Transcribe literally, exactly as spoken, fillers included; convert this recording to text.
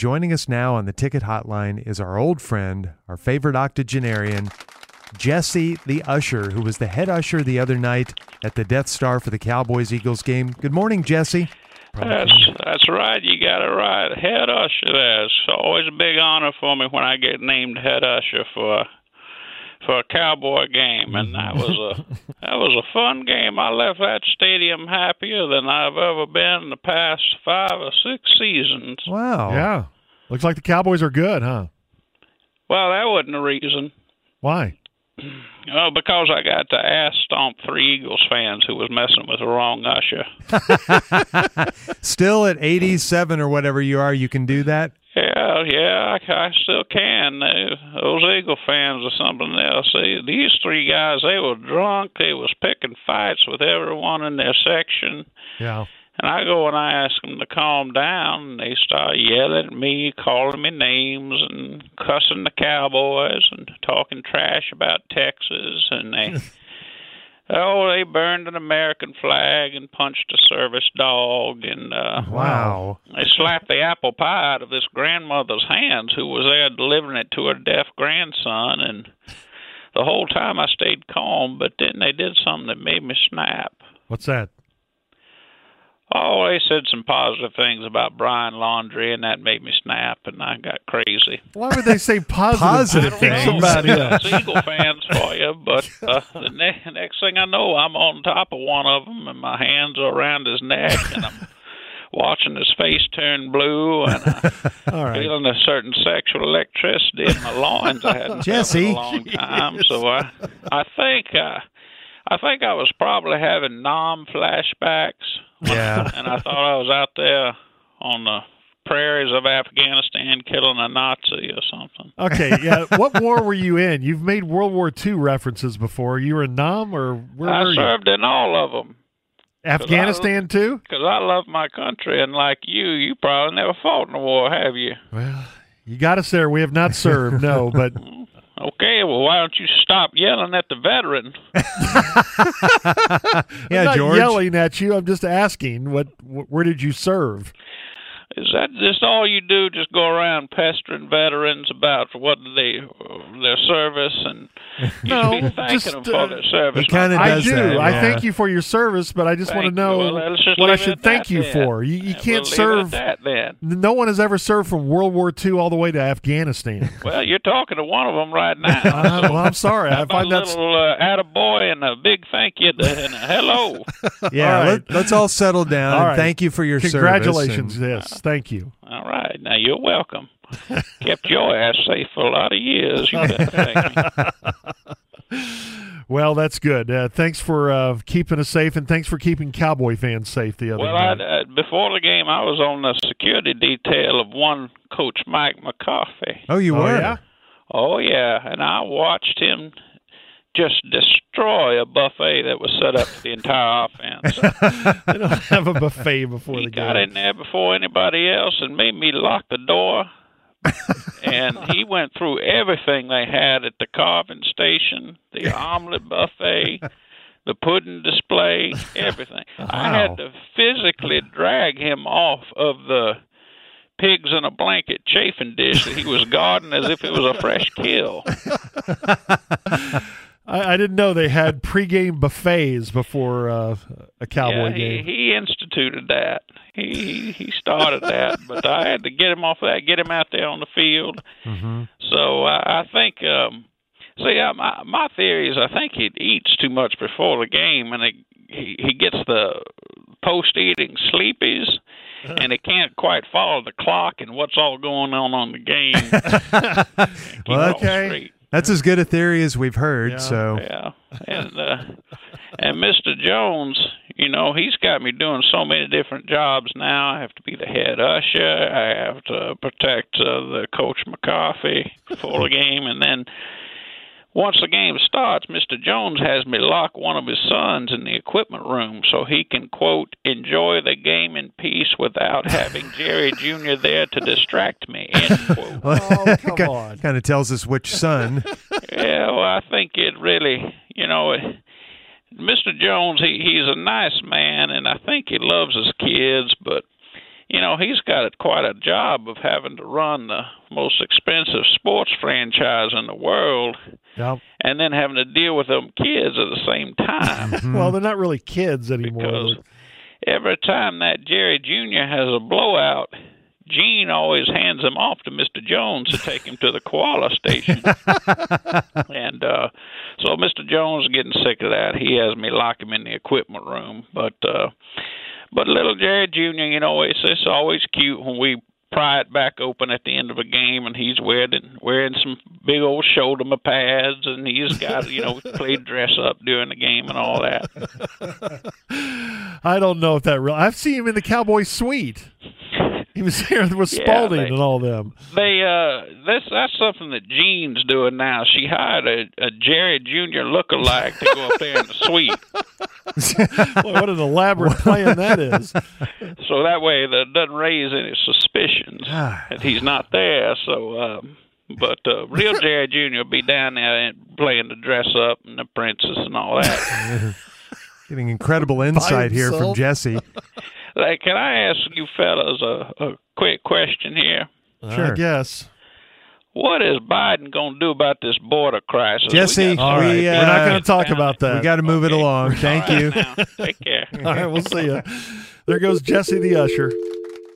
joining us now on the ticket hotline is our old friend, our favorite octogenarian, Jesse the Usher, who was the head usher the other night at the Death Star for the Cowboys-Eagles game. Good morning, Jesse. That's, that's right. You got it right. Head usher there. It's always a big honor for me when I get named head usher for for a Cowboy game, and that was a that was a fun game. I left that stadium happier than I've ever been in the past five or six seasons. Wow. Yeah. Looks like the Cowboys are good, huh? Well, that wasn't the reason. Why? Oh, because I got to ass stomp three Eagles fans who was messing with the wrong usher. Still at eighty-seven or whatever you are, you can do that? Yeah, yeah, I, I still can. They, those Eagle fans are something else. They, these three guys, they were drunk. They was picking fights with everyone in their section. Yeah. And I go and I ask them to calm down, and they start yelling at me, calling me names, and cussing the Cowboys, and talking trash about Texas. And they, oh, they burned an American flag and punched a service dog, and uh, Wow. they slapped the apple pie out of this grandmother's hands, who was there delivering it to her deaf grandson. And the whole time I stayed calm, but then they did something that made me snap. What's that? Oh, they said some positive things about Brian Laundrie, and that made me snap, and I got crazy. Why would they say positive, Positive things things. about him? That's Eagle fans for you, but uh, the ne- next thing I know, I'm on top of one of them, and my hands are around his neck, and I'm watching his face turn blue, and I'm All right. feeling a certain sexual electricity in my loins I hadn't Jesse. felt in a long time. So I, I think, uh, I think I was probably having Nam flashbacks. Yeah. And I thought I was out there on the prairies of Afghanistan killing a Nazi or something. Okay, yeah. What war were you in? You've made World War Two references before. You were in Nam, or where I were you? served in all of them Afghanistan, too? because I love my country. And like you, you probably never fought in a war, have you? Well, you got us there. We have not served, no, but Okay, well, why don't you stop yelling at the veteran? Yeah, I'm not George. yelling at you. I'm just asking, what? Wh- where did you serve? Is that just all you do? Just go around pestering veterans about what they their service, and you No, should be thanking just, them for uh, their service. he kinda not- I does do. that, I yeah. thank you for your service, but I just want to Thank know you. Well, let's just what I leave it should at thank that you then. for. You, you Yeah, can't we'll leave it serve. at that then. No one has ever served from World War Two all the way to Afghanistan. Well, you're talking to one of them right now. Uh, well, I'm sorry. How I about find a that's little uh, attaboy and a big thank you to, and a hello. Yeah, All right. let, let's all settle down. All and right. Thank you for your congratulations. service. Yes, thank you. All right, now you're welcome. Kept your ass safe for a lot of years. You better thank me. Well, that's good. Uh, thanks for uh, keeping us safe, and thanks for keeping Cowboy fans safe the other Well, I, night. uh, before the game, I was on the security detail of one Coach Mike McCarthy. Oh, you Oh, were? yeah? Oh, yeah, and I watched him just destroy a buffet that was set up for the entire offense. They don't have a buffet before He the got game. in there before anybody else and made me lock the door. And he went through everything they had at the carving station, the omelet buffet, the pudding display, everything. I Wow. had to physically drag him off of the pigs in a blanket chafing dish that he was guarding as if it was a fresh kill. I, I didn't know they had pregame buffets before uh, a Cowboy yeah, he, game. he instituted that. He he started that, but I had to get him off of that, get him out there on the field. Mm-hmm. So I, I think, um, see, uh, my my theory is I think he eats too much before the game, and it, he he gets the post-eating sleepies, and he can't quite follow the clock and what's all going on on the game. Keep Well, it all okay. straight. That's as good a theory as we've heard. Yeah. So Yeah, and uh, and Mister Jones, you know, he's got me doing so many different jobs now. I have to be the head usher. I have to protect uh, the Coach McCarthy before the game, and then once the game starts, Mister Jones has me lock one of his sons in the equipment room so he can, quote, enjoy the game in peace without having Jerry Junior there to distract me, end quote. Oh, come on. kind of tells us which son. Yeah, well, I think it really, you know, it, Mister Jones, he, he's a nice man, and I think he loves his kids, but, you know, he's got quite a job of having to run the most expensive sports franchise in the world, Yep. and then having to deal with them kids at the same time. Well, they're not really kids anymore. Because every time that Jerry Junior has a blowout, Gene always hands him off to Mister Jones to take him to the koala station. and uh, so Mister Jones is getting sick of that. He has me lock him in the equipment room. But uh, but little Jerry Junior, you know, it's, it's always cute when we pry it back open at the end of a game, and he's wearing wearing some big old shoulder pads, and he's got, you know, played dress up during the game and all that. I don't know if that real. I've seen him in the Cowboy Suite. He was here with Spalding yeah, they, and all them. They uh, that's that's something that Jean's doing now. She hired a, a Jerry Junior lookalike to go up there in the suite. Boy, what an elaborate plan that is! So that way that doesn't raise any suspicions that he's not there. So, um, but uh, real Jerry Junior will be down there and playing the dress up and the princess and all that. Getting incredible insight here from Jesse. Like, can I ask you fellas a, a quick question here? Sure. I guess. What is Biden going to do about this border crisis? Jesse, we all right. we, uh, we're not going to talk about that. We got to move okay. it along. Thank All right, you. now, take care. All right, we'll see you. There goes Jesse the Usher.